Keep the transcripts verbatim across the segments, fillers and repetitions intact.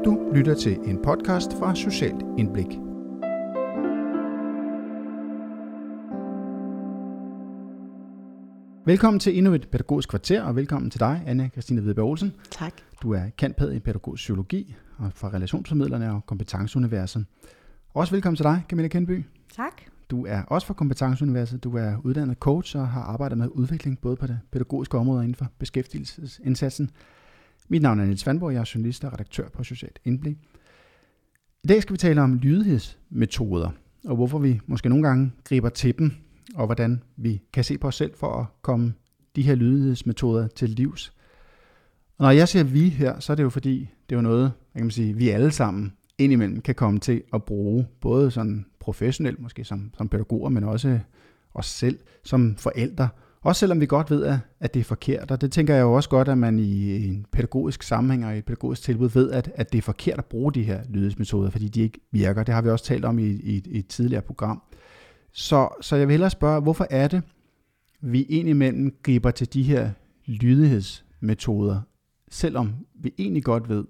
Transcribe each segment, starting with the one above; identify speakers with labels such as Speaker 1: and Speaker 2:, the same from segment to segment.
Speaker 1: Du lytter til en podcast fra Socialt Indblik. Velkommen til endnu et pædagogisk kvarter, og velkommen til dig, Anne Christine Hvidberg Olsen.
Speaker 2: Tak.
Speaker 1: Du er cand.pæd i pædagogisk psykologi og fra Relationsformidlerne og Kompetenceuniverset. Også velkommen til dig, Camilla Kendby.
Speaker 2: Tak.
Speaker 1: Du er også fra Kompetenceuniverset. Du er uddannet coach og har arbejdet med udvikling både på det pædagogiske område og inden for beskæftigelsesindsatsen. Mit navn er Niels Vandborg, jeg er journalist og redaktør på Socialt Indblik. I dag skal vi tale om lydighedsmetoder, og hvorfor vi måske nogle gange griber til dem, og hvordan vi kan se på os selv for at komme de her lydighedsmetoder til livs. Og når jeg siger vi her, så er det jo fordi, det er jo noget, jeg kan sige, vi alle sammen indimellem kan komme til at bruge, både sådan professionelt, måske som, som pædagoger, men også os selv som forældre. Også selvom vi godt ved, at det er forkert, og det tænker jeg jo også godt, at man i en pædagogisk sammenhæng og i et pædagogisk tilbud ved, at, at det er forkert at bruge de her lydighedsmetoder, fordi de ikke virker. Det har vi også talt om i, i, i et tidligere program. Så, så jeg vil hellere spørge, hvorfor er det, vi indimellem griber til de her lydighedsmetoder, selvom vi egentlig godt ved,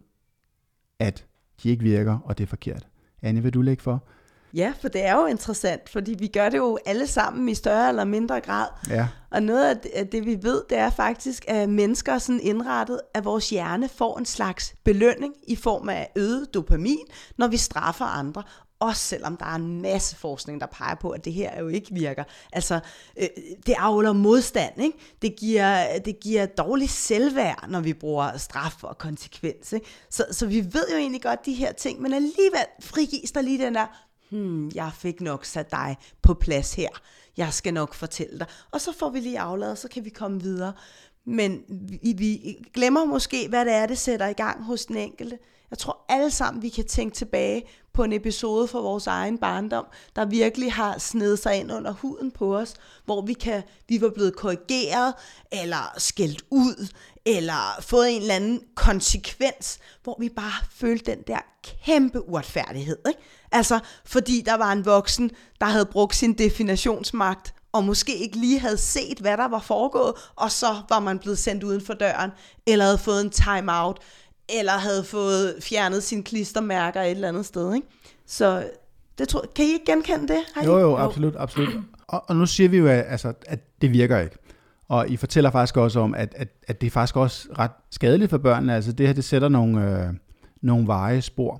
Speaker 1: at de ikke virker, og det er forkert. Anne, vil du lægge for?
Speaker 2: Ja, for det er jo interessant, fordi vi gør det jo alle sammen i større eller mindre grad.
Speaker 1: Ja.
Speaker 2: Og noget af det, af det, vi ved, det er faktisk, at mennesker er sådan indrettet, at vores hjerne får en slags belønning i form af øget dopamin, når vi straffer andre. Også selvom der er en masse forskning, der peger på, at det her jo ikke virker. Altså, øh, det afholder modstand, ikke? Det giver, det giver dårligt selvværd, når vi bruger straf og konsekvens, ikke? Så, så vi ved jo egentlig godt de her ting, men alligevel frigives der lige den der, hmm, jeg fik nok sat dig på plads her. Jeg skal nok fortælle dig. Og så får vi lige afladet, så kan vi komme videre. Men vi, vi glemmer måske, hvad det er, det sætter i gang hos den enkelte. Jeg tror alle sammen, vi kan tænke tilbage på en episode fra vores egen barndom, der virkelig har snedet sig ind under huden på os, hvor vi, kan, vi var blevet korrigeret, eller skældt ud, eller fået en eller anden konsekvens, hvor vi bare følte den der kæmpe uretfærdighed, ikke? Altså, fordi der var en voksen, der havde brugt sin definitionsmagt, og måske ikke lige havde set, hvad der var foregået, og så var man blevet sendt uden for døren, eller havde fået en time-out, eller havde fået fjernet sine klistermærker et eller andet sted, ikke? Så det tror, kan I ikke genkende det? Har I?
Speaker 1: Jo, jo, absolut, absolut. Og, og nu siger vi jo, at, altså, at det virker ikke. Og I fortæller faktisk også om, at, at, at det er faktisk også ret skadeligt for børnene. Altså det her, det sætter nogle, øh, nogle veje spor.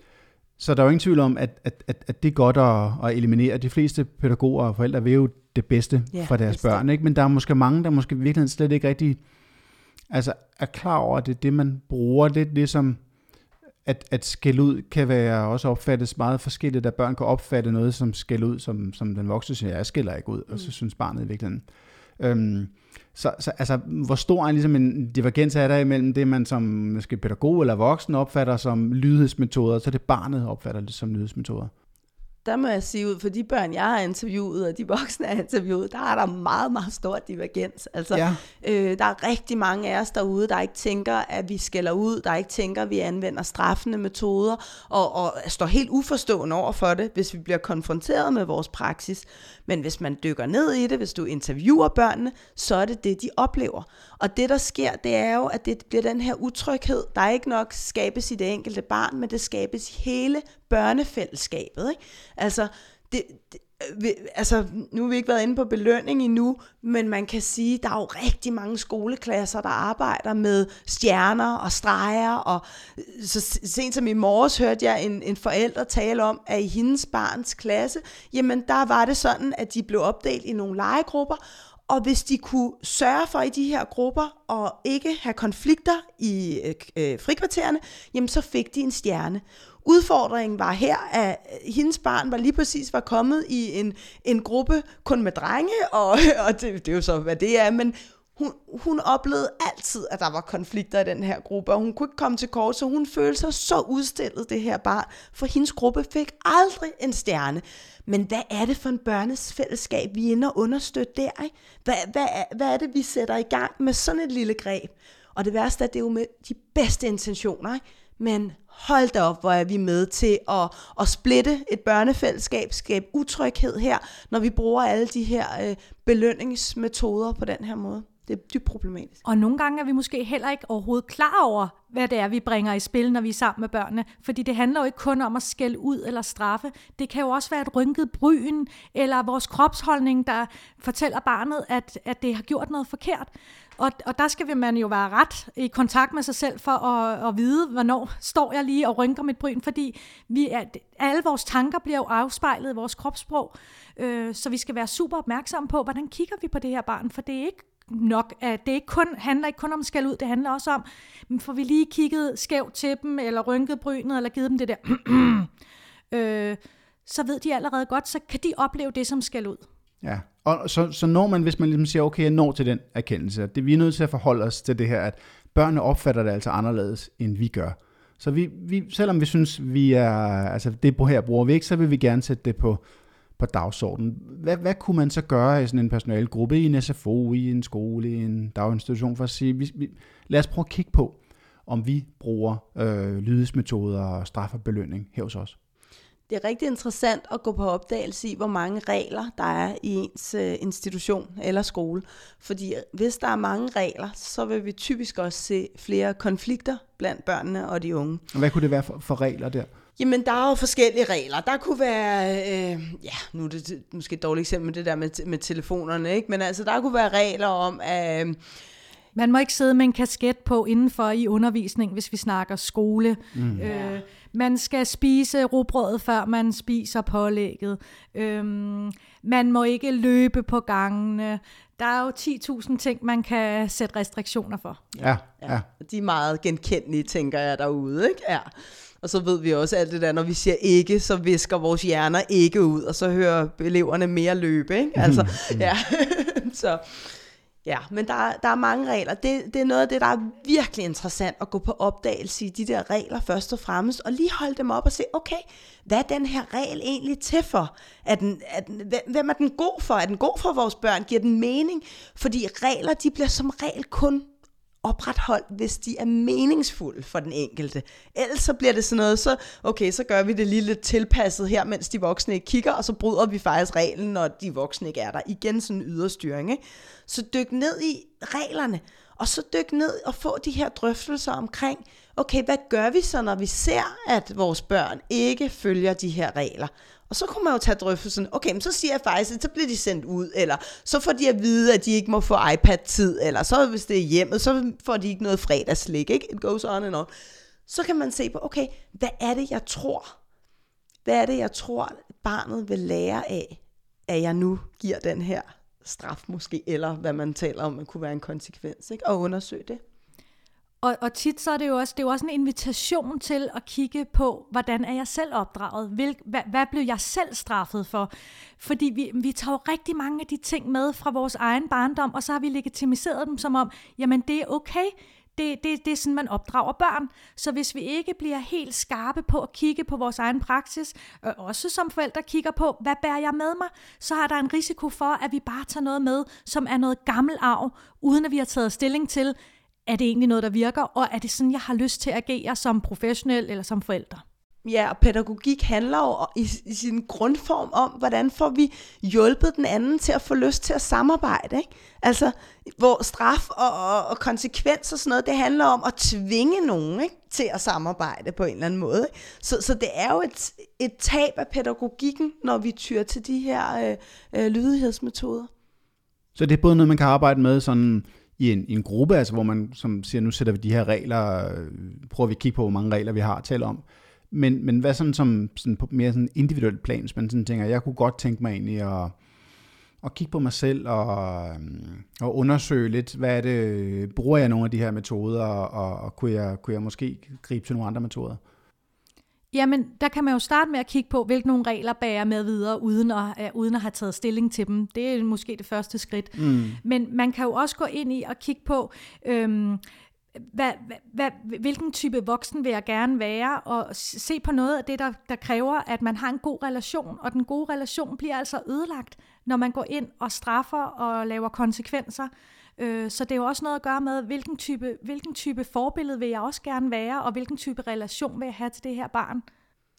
Speaker 1: Så der er jo ingen tvivl om, at, at, at, at det er godt at, at eliminere. De fleste pædagoger og forældre vil jo det bedste ja, for deres børn, ikke? Men der er måske mange, der måske virkelig slet ikke rigtig altså er klar over, at det er det, man bruger. Lidt ligesom, at, at skælde ud kan være også opfattes meget forskelligt, at børn kan opfatte noget som skælde ud, som, som den voksne siger, jeg skælder ikke ud, og så synes barnet i virkeligheden. Øhm, så, så altså, hvor stor er ligesom en divergens er der imellem det, man som måske pædagog eller voksen opfatter som lydighedsmetoder, så det barnet opfatter det som lydighedsmetoder?
Speaker 2: Der må jeg sige ud, for de børn, jeg har interviewet, og de voksne, jeg har interviewet, der er der meget, meget stor divergens. Altså, ja. øh, der er rigtig mange af os derude, der ikke tænker, at vi skælder ud, der ikke tænker, at vi anvender straffende metoder, og, og står helt uforstående over for det, hvis vi bliver konfronteret med vores praksis. Men hvis man dykker ned i det, hvis du interviewer børnene, så er det det, de oplever. Og det, der sker, det er jo, at det bliver den her utryghed, der er ikke nok skabes i det enkelte barn, men det skabes i hele børnefællesskabet, ikke? Altså, det, det, vi, altså, nu har vi ikke været inde på belønning endnu, men man kan sige, der er jo rigtig mange skoleklasser, der arbejder med stjerner og streger, og så sent som i morges hørte jeg en, en forælder tale om, at i hendes barns klasse, jamen der var det sådan, at de blev opdelt i nogle legegrupper, og hvis de kunne sørge for i de her grupper og ikke have konflikter i øh, frikvartererne, jamen så fik de en stjerne. Udfordringen var her, at hendes barn var lige præcis var kommet i en, en gruppe kun med drenge, og, og det, det er jo så, hvad det er, men hun, hun oplevede altid, at der var konflikter i den her gruppe, og hun kunne ikke komme til kort, så hun følte sig så udstillet, det her barn, for hendes gruppe fik aldrig en stjerne. Men hvad er det for en børnesfællesskab, vi er inde og understøtte der, ikke? Hvad, hvad, hvad er det, vi sætter i gang med sådan et lille greb? Og det værste er, det er jo med de bedste intentioner, ikke? Men hold da op, hvor er vi med til at, at splitte et børnefællesskab, skabe utryghed her, når vi bruger alle de her øh, belønningsmetoder på den her måde. Det er dybt problematisk.
Speaker 3: Og nogle gange er vi måske heller ikke overhovedet klar over, hvad det er, vi bringer i spil, når vi er sammen med børnene. Fordi det handler jo ikke kun om at skælde ud eller straffe. Det kan jo også være et rynket bryn, eller vores kropsholdning, der fortæller barnet, at, at det har gjort noget forkert. Og, og der skal man jo være ret i kontakt med sig selv for at, at vide, hvornår står jeg lige og rynker mit bryn, fordi vi er, alle vores tanker bliver jo afspejlet i vores kropssprog, øh, så vi skal være super opmærksomme på, hvordan kigger vi på det her barn, for det er ikke nok, at det ikke kun, handler ikke kun om skæld ud, det handler også om, får vi lige kigget skævt til dem, eller rynket brynet, eller givet dem det der, øh, så ved de allerede godt, så kan de opleve det som skæld ud.
Speaker 1: Ja, og så, så når man, hvis man ligesom siger, okay, jeg når til den erkendelse, det vi er nødt til at forholde os til det her, at børnene opfatter det altså anderledes, end vi gør. Så vi, vi, selvom vi synes, vi er, altså det her bruger vi ikke, så vil vi gerne sætte det på, på dagsordenen. Hvad, hvad kunne man så gøre i sådan en personalegruppe, i en S F O, i en skole, i en daginstitution, for at sige, vi, vi, lad os prøve at kigge på, om vi bruger øh, lydighedsmetoder og straf og belønning her hos os.
Speaker 2: Det er rigtig interessant at gå på opdagelse i, hvor mange regler der er i ens øh, institution eller skole. Fordi hvis der er mange regler, så vil vi typisk også se flere konflikter blandt børnene og de unge.
Speaker 1: Og hvad kunne det være for, for regler der?
Speaker 2: Jamen, der er jo forskellige regler. Der kunne være, øh, ja, nu er det måske et dårligt eksempel med det der med, med telefonerne, ikke? Men altså, der kunne være regler om, at... Øh,
Speaker 3: Man må ikke sidde med en kasket på indenfor i undervisning, hvis vi snakker skole. Mm. Øh, man skal spise rugbrødet, før man spiser pålægget. Øhm, man må ikke løbe på gangene. Der er jo ti tusind ting, man kan sætte restriktioner for.
Speaker 1: Ja, ja. ja.
Speaker 2: De er meget genkendelige, tænker jeg, derude, ikke? Ja. Og så ved vi også alt det der, når vi siger ikke, så visker vores hjerner ikke ud, og så hører eleverne mere løbe, ikke? Altså, mm. ja. så... Ja, men der, der er mange regler. Det, det er noget af det, der er virkelig interessant at gå på opdagelse i de der regler først og fremmest, og lige holde dem op og se, okay, hvad er den her regel egentlig til for? Er den, er den, hvem er den god for? Er den god for vores børn? Giver den mening? Fordi regler, de bliver som regel kun opretholdt, hvis de er meningsfulde for den enkelte. Ellers så bliver det sådan noget, så okay, så gør vi det lige lidt tilpasset her, mens de voksne ikke kigger, og så bryder vi faktisk reglen, når de voksne ikke er der. Igen sådan en yderstyring, ikke? Så dyk ned i reglerne, og så dyk ned og få de her drøftelser omkring, okay, hvad gør vi så, når vi ser, at vores børn ikke følger de her regler? Og så kunne man jo tage drøftelsen, okay, men så siger jeg faktisk, at så bliver de sendt ud, eller så får de at vide, at de ikke må få iPad-tid, eller så hvis det er hjemmet, så får de ikke noget fredagslik, ikke? It goes on and on. Så kan man se på, okay, hvad er det, jeg tror? Hvad er det, jeg tror, barnet vil lære af, at jeg nu giver den her straf måske, eller hvad man taler om, man kunne være en konsekvens, ikke? Og undersøge det.
Speaker 3: Og, og tit så er det jo også, det er jo også en invitation til at kigge på, hvordan er jeg selv opdraget? Hvil, hvad, hvad blev jeg selv straffet for? Fordi vi, vi tager jo rigtig mange af de ting med fra vores egen barndom, og så har vi legitimiseret dem som om, jamen det er okay, det, det, det er sådan, man opdrager børn. Så hvis vi ikke bliver helt skarpe på at kigge på vores egen praksis, og også som forældre kigger på, hvad bærer jeg med mig, så er der en risiko for, at vi bare tager noget med, som er noget gammel arv, uden at vi har taget stilling til, er det egentlig noget, der virker, og er det sådan, jeg har lyst til at agere som professionel eller som forælder?
Speaker 2: Ja, og pædagogik handler jo i, i sin grundform om, hvordan får vi hjulpet den anden til at få lyst til at samarbejde, ikke? Altså, hvor straf og, og, og konsekvens og sådan noget, det handler om at tvinge nogen, ikke, til at samarbejde på en eller anden måde. Ikke? Så, så det er jo et, et tab af pædagogikken, når vi tyr til de her øh, øh, lydighedsmetoder.
Speaker 1: Så det er både noget, man kan arbejde med sådan i en, i en gruppe, altså hvor man som siger, nu sætter vi de her regler, prøver vi at kigge på, hvor mange regler vi har at tale om. Men, men hvad sådan som sådan på mere sådan individuelt plan, hvis man sådan tænker, jeg kunne godt tænke mig egentlig at, at kigge på mig selv og, og undersøge lidt, hvad er det, bruger jeg nogle af de her metoder, og, og kunne, jeg, kunne jeg måske gribe til nogle andre metoder?
Speaker 3: Jamen, der kan man jo starte med at kigge på, hvilke nogle regler bærer med videre, uden at, uden at have taget stilling til dem. Det er måske det første skridt. Mm. Men man kan jo også gå ind i og kigge på, øhm, hvad, hvad, hvilken type voksen vil jeg gerne være, og se på noget af det, der, der kræver, at man har en god relation. Og den gode relation bliver altså ødelagt, når man går ind og straffer og laver konsekvenser. Så det er jo også noget at gøre med, hvilken type, hvilken type forbillede vil jeg også gerne være, og hvilken type relation vil jeg have til det her barn.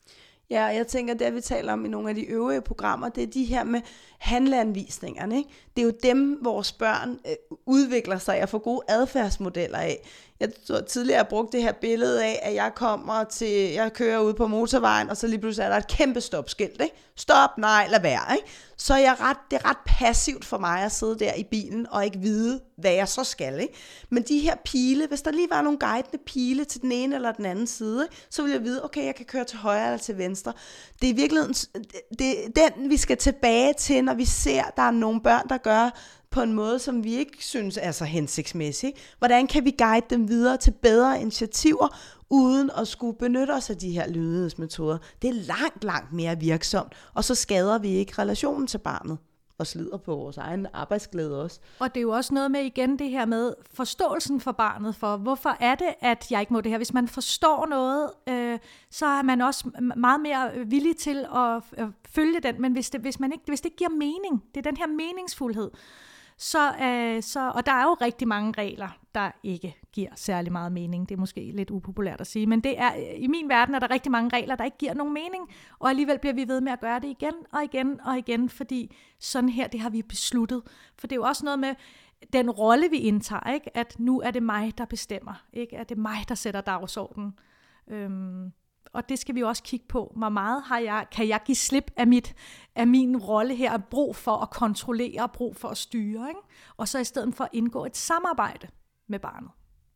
Speaker 2: Ja, og jeg tænker, det vi taler om i nogle af de øvrige programmer, det er de her med handleanvisningerne. Ikke? Det er jo dem, vores børn øh, udvikler sig og får gode adfærdsmodeller af. Jeg tror tidligere, jeg brugte det her billede af, at jeg kommer til, jeg kører ud på motorvejen, og så lige pludselig er der et kæmpe stopskilt. Ikke? Stop, nej, lad være. Ikke? Så er jeg ret, det er ret passivt for mig at sidde der i bilen og ikke vide, hvad jeg så skal. Ikke? Men de her pile, hvis der lige var nogle guidende pile til den ene eller den anden side, så vil jeg vide, okay, jeg kan køre til højre eller til venstre. Det er i virkeligheden det er den, vi skal tilbage til, når vi ser, at der er nogle børn, der gør på en måde, som vi ikke synes er så hensigtsmæssig. Hvordan kan vi guide dem videre til bedre initiativer, uden at skulle benytte os af de her lydighedsmetoder? Det er langt, langt mere virksomt, og så skader vi ikke relationen til barnet, og slider på vores egen arbejdsglæde også.
Speaker 3: Og det er jo også noget med igen det her med forståelsen for barnet, for hvorfor er det, at jeg ikke må det her? Hvis man forstår noget, øh, så er man også meget mere villig til at øh, følge den, men hvis det, hvis, man ikke, hvis det ikke giver mening, det er den her meningsfuldhed, så, øh, så, og der er jo rigtig mange regler, der ikke giver særlig meget mening. Det er måske lidt upopulært at sige, men det er, i min verden er der rigtig mange regler, der ikke giver nogen mening, og alligevel bliver vi ved med at gøre det igen og igen og igen, fordi sådan her, det har vi besluttet. For det er jo også noget med den rolle, vi indtager, ikke? At nu er det mig, der bestemmer, ikke? At det er mig, der sætter dagsordenen. Øhm, og det skal vi også kigge på. Hvor meget har jeg, kan jeg give slip af, mit, af min rolle her, og brug for at kontrollere og brug for at styre, ikke? Og så i stedet for at indgå et samarbejde med barnet.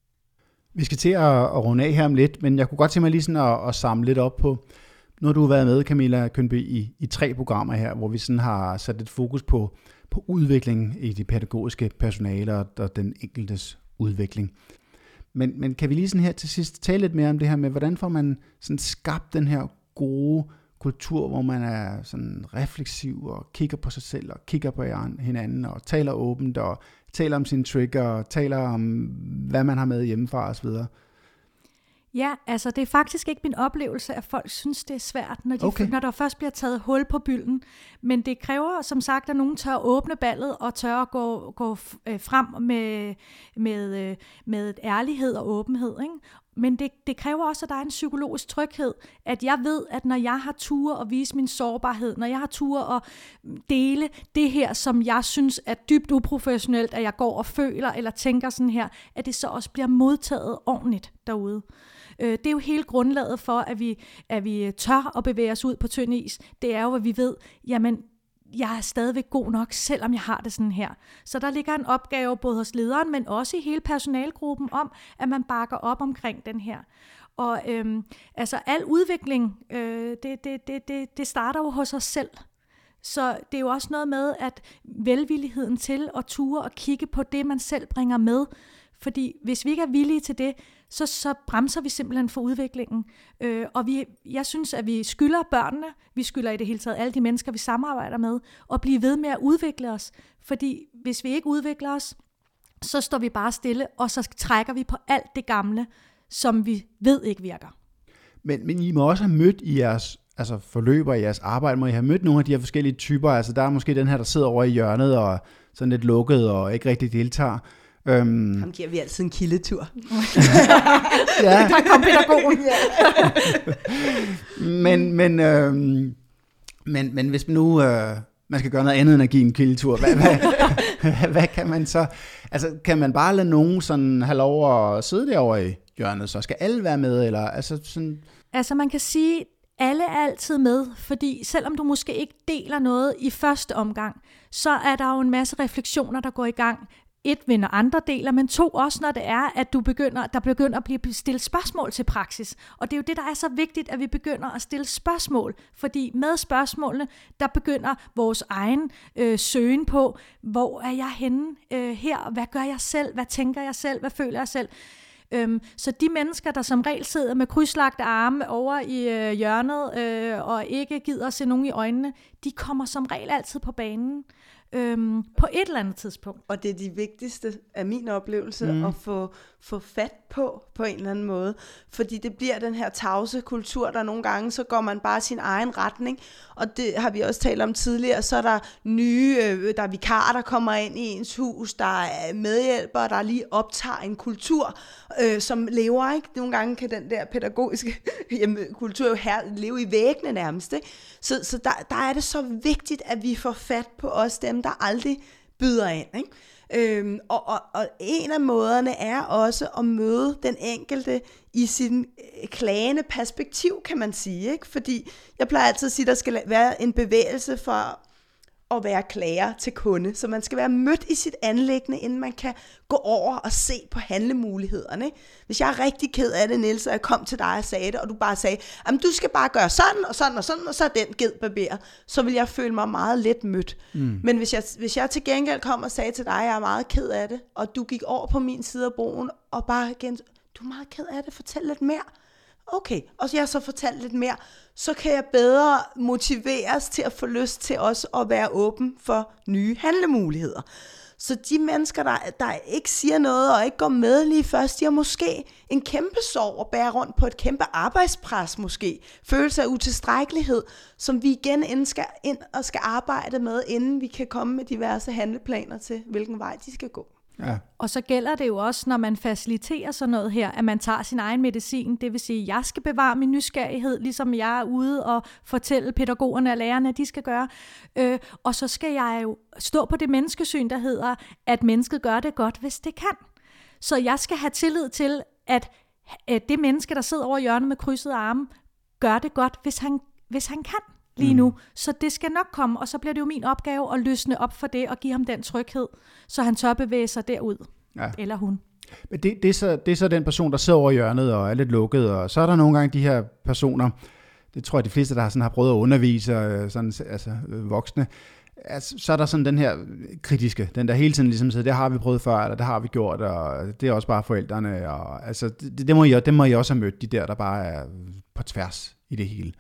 Speaker 1: Vi skal til at, at runde af her om lidt, men jeg kunne godt tænke mig lige sådan at, at samle lidt op på, nu har du været med, Camilla Kyndby, i, i tre programmer her, hvor vi sådan har sat lidt fokus på, på udviklingen i de pædagogiske personaler og, og den enkeltes udvikling. Men, men kan vi lige sådan her til sidst tale lidt mere om det her med, hvordan får man sådan skabt den her gode kultur, hvor man er sådan refleksiv og kigger på sig selv og kigger på hinanden og taler åbent og taler om sine trigger og taler om, hvad man har med hjemmefra osv.?
Speaker 3: Ja, altså det er faktisk ikke min oplevelse, at folk synes, det er svært, når, de, okay. når der først bliver taget hul på bylden. Men det kræver, som sagt, at nogen tør åbne ballet og tør at gå, gå frem med, med, med ærlighed og åbenhed, ikke? Men det, det kræver også, at der er en psykologisk tryghed, at jeg ved, at når jeg har tur at vise min sårbarhed, når jeg har tur at dele det her, som jeg synes er dybt uprofessionelt, at jeg går og føler eller tænker sådan her, at det så også bliver modtaget ordentligt derude. Det er jo hele grundlaget for, at vi, at vi tør at bevæge os ud på tynd is. Det er jo, at vi ved, jamen, jeg er stadigvæk god nok, selvom jeg har det sådan her. Så der ligger en opgave både hos lederen, men også i hele personalgruppen om, at man bakker op omkring den her. Og øhm, altså al udvikling, øh, det, det, det, det, det starter jo hos os selv. Så det er jo også noget med, at velvilligheden til at ture og kigge på det, man selv bringer med. Fordi hvis vi ikke er villige til det, så, så bremser vi simpelthen for udviklingen. Øh, og vi, jeg synes, at vi skylder børnene, vi skylder i det hele taget alle de mennesker, vi samarbejder med, at blive ved med at udvikle os. Fordi hvis vi ikke udvikler os, så står vi bare stille, og så trækker vi på alt det gamle, som vi ved ikke virker.
Speaker 1: Men, men I må også have mødt i jeres altså forløber i jeres arbejde, må I have mødt nogle af de her forskellige typer. Altså der er måske den her, der sidder over i hjørnet og sådan lidt lukket og ikke rigtig deltager.
Speaker 2: Um, Ham giver vi altid en kildetur.
Speaker 3: Ja. Der kom pædagogen.
Speaker 1: men, men, øhm, men, men hvis man nu øh, man skal gøre noget andet end at give en kildetur, hvad, hvad, hvad, hvad kan man så? Altså kan man bare lade nogen sådan have lov at sidde derovre i hjørnet, så skal alle være med? Eller, altså, sådan...
Speaker 3: altså man kan sige, alle er altid med, fordi selvom du måske ikke deler noget i første omgang, så er der jo en masse refleksioner, der går i gang. Et, vinder andre deler, men to, også når det er, at du begynder, der begynder at blive stillet spørgsmål til praksis. Og det er jo det, der er så vigtigt, at vi begynder at stille spørgsmål. Fordi med spørgsmålene, der begynder vores egen øh, søgen på, hvor er jeg henne øh, her? Hvad gør jeg selv? Hvad tænker jeg selv? Hvad føler jeg selv? Øhm, så de mennesker, der som regel sidder med krydslagte arme over i øh, hjørnet øh, og ikke gider at se nogen i øjnene, de kommer som regel altid på banen. øhm, på et eller andet tidspunkt.
Speaker 2: Og det er de vigtigste af min oplevelse, mm. at få, få fat på, på en eller anden måde. Fordi det bliver den her tavse kultur, der nogle gange, så går man bare sin egen retning. Og det har vi også talt om tidligere, så er der nye, øh, der er vikarer, der kommer ind i ens hus, der er medhjælpere, der lige optager en kultur, øh, som lever, ikke? Nogle gange kan den der pædagogiske jamen, kultur jo her leve i væggene nærmest, ikke? Så, så der, der er det så vigtigt, at vi får fat på os, dem der aldrig byder ind, ikke? Øhm, og, og, og en af måderne er også at møde den enkelte i sin øh, klagende perspektiv, kan man sige, ikke? Fordi jeg plejer altid at sige, at der skal være en bevægelse for at være klager til kunde, så man skal være mødt i sit anliggende, inden man kan gå over og se på handlemulighederne, ikke? Hvis jeg er rigtig ked af det, Niels, og jeg kom til dig og sagde det, og du bare sagde, jamen du skal bare gøre sådan og sådan og sådan, og så er den ged barberet, så vil jeg føle mig meget let mødt. Mm. Men hvis jeg, hvis jeg til gengæld kom og sagde til dig, jeg er meget ked af det, og du gik over på min side af broen, og bare igen, du er meget ked af det, fortæl lidt mere. Okay, og jeg så fortalt lidt mere, så kan jeg bedre motiveres til at få lyst til også at være åben for nye handlemuligheder. Så de mennesker, der, der ikke siger noget og ikke går med lige først, de har måske en kæmpe sorg og bærer rundt på et kæmpe arbejdspres måske. Følelse af utilstrækkelighed, som vi igen ind, skal, ind og skal arbejde med, inden vi kan komme med diverse handleplaner til, hvilken vej de skal gå.
Speaker 3: Ja. Og så gælder det jo også, når man faciliterer sådan noget her, at man tager sin egen medicin. Det vil sige, at jeg skal bevare min nysgerrighed, ligesom jeg er ude og fortælle pædagogerne og lærerne, at de skal gøre. Øh, og så skal jeg jo stå på det menneskesyn, der hedder, at mennesket gør det godt, hvis det kan. Så jeg skal have tillid til, at, at det menneske, der sidder over hjørnet med krydsede arme, gør det godt, hvis han, hvis han kan lige nu. Mm. Så det skal nok komme, og så bliver det jo min opgave at løsne op for det og give ham den tryghed, så han tør bevæge sig derud. Ja. Eller hun.
Speaker 1: Men det, det, er så, det er så den person, der sidder over hjørnet og er lidt lukket, og så er der nogle gange de her personer, det tror jeg de fleste, der har, sådan, har prøvet at undervise, sådan, altså voksne, altså, så er der sådan den her kritiske, den der hele tiden ligesom siger, det har vi prøvet før, eller det har vi gjort, og det er også bare forældrene, og altså, det, det, må I, det må I også have mødt, de der, der bare er på tværs i det hele.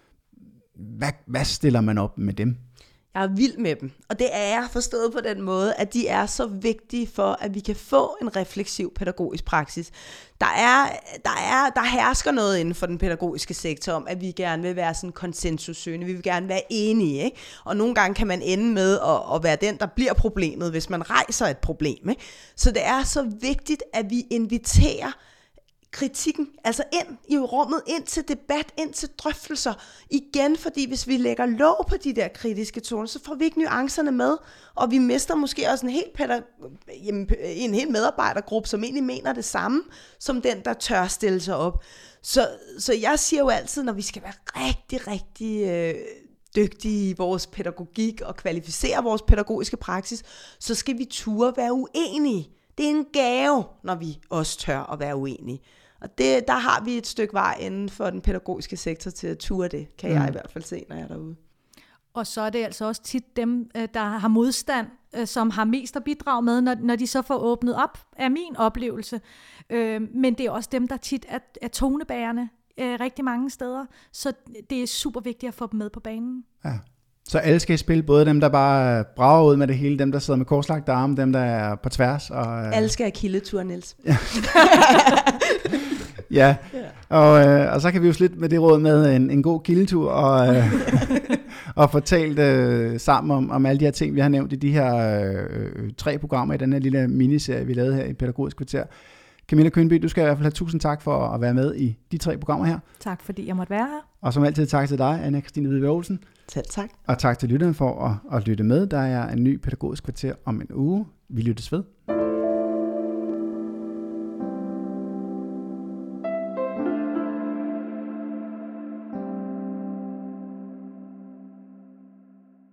Speaker 1: Hvad, hvad stiller man op med dem?
Speaker 2: Jeg er vild med dem, og det er jeg forstået på den måde, at de er så vigtige for, at vi kan få en refleksiv pædagogisk praksis. Der er, der er, der hersker noget inden for den pædagogiske sektor om, at vi gerne vil være sådan konsensussøgende, vi vil gerne være enige, ikke? Og nogle gange kan man ende med at, at være den, der bliver problemet, hvis man rejser et problem, ikke? Så det er så vigtigt, at vi inviterer kritikken, altså ind i rummet, ind til debat, ind til drøftelser. Igen, fordi hvis vi lægger låg på de der kritiske toner, så får vi ikke nuancerne med, og vi mister måske også en helt, pædag- en helt medarbejdergruppe, som egentlig mener det samme, som den, der tør stille sig op. Så, så jeg siger jo altid, når vi skal være rigtig, rigtig øh, dygtige i vores pædagogik og kvalificere vores pædagogiske praksis, så skal vi turde være uenige. Det er en gave, når vi også tør at være uenige. Og det, der har vi et stykke vej inden for den pædagogiske sektor til at ture det, kan mm. jeg i hvert fald se, når jeg er derude.
Speaker 3: Og så er det altså også tit dem, der har modstand, som har mest at bidrage med, når, når de så får åbnet op, af min oplevelse. Men det er også dem, der tit er, er tonebærende rigtig mange steder. Så det er super vigtigt at få dem med på banen.
Speaker 1: Ja. Så alle skal spille, både dem, der bare brager ud med det hele, dem, der sidder med korslagte arme, dem, der er på tværs. Og,
Speaker 2: alle skal have kildetur, Niels.
Speaker 1: Ja. Ja, og, øh, og så kan vi jo slitte med det råd med en, en god kildetur og, øh, og få talt øh, sammen om, om alle de her ting, vi har nævnt i de her øh, tre programmer i den her lille miniserie, vi lavede her i Pædagogisk Kvarter. Camilla Kønby, du skal i hvert fald have tusind tak for at være med i de tre programmer her.
Speaker 3: Tak fordi jeg måtte være her.
Speaker 1: Og som altid tak til dig, Anna Christine Hvidberg Olsen.
Speaker 2: Selv tak.
Speaker 1: Og tak til lytterne for at, at lytte med. Der er en ny Pædagogisk Kvarter om en uge. Vi lyttes ved.